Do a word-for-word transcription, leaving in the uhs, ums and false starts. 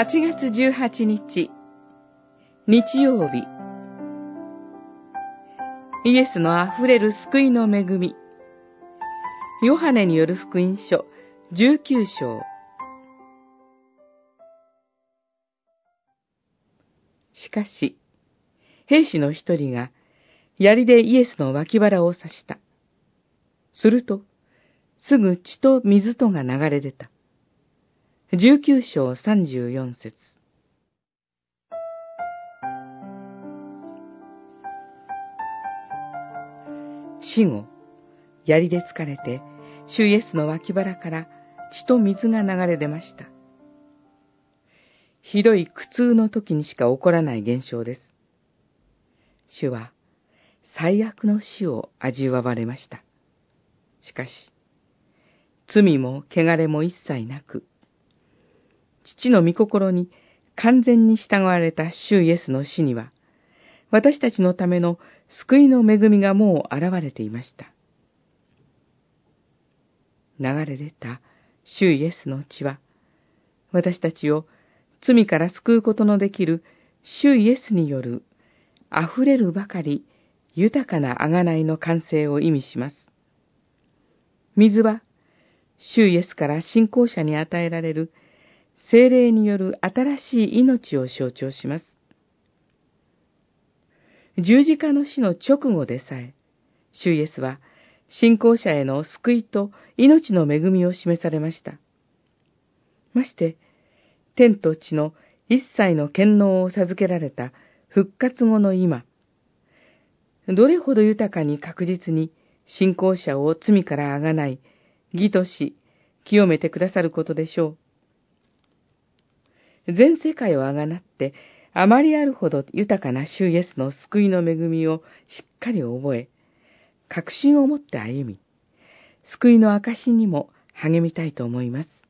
はちがつじゅうはちにち、日曜日。イエスのあふれる救いの恵み。ヨハネによる福音書じゅうきゅうしょう。しかし、兵士の一人が槍でイエスの脇腹を刺した。すると、すぐ血と水とが流れ出た。じゅうきゅうしょうさんじゅうよんせつ。死後、槍で疲れて、主イエスの脇腹から血と水が流れ出ました。ひどい苦痛の時にしか起こらない現象です。主は最悪の死を味わわれました。しかし、罪も汚れも一切なく、父の御心に完全に従われた主イエスの死には、私たちのための救いの恵みがもう現れていました。流れ出た主イエスの血は、私たちを罪から救うことのできる主イエスによる溢れるばかり豊かな贖いの完成を意味します。水は、主イエスから信仰者に与えられる聖霊による新しい命を象徴します。十字架の死の直後でさえ、主イエスは信仰者への救いと命の恵みを示されました。まして、天と地の一切の権能を授けられた復活後の今、どれほど豊かに確実に信仰者を罪からあがない、義とし、清めてくださることでしょう。全世界をあがなって、あまりあるほど豊かな主イエスの救いの恵みをしっかり覚え、確信を持って歩み、救いの証にも励みたいと思います。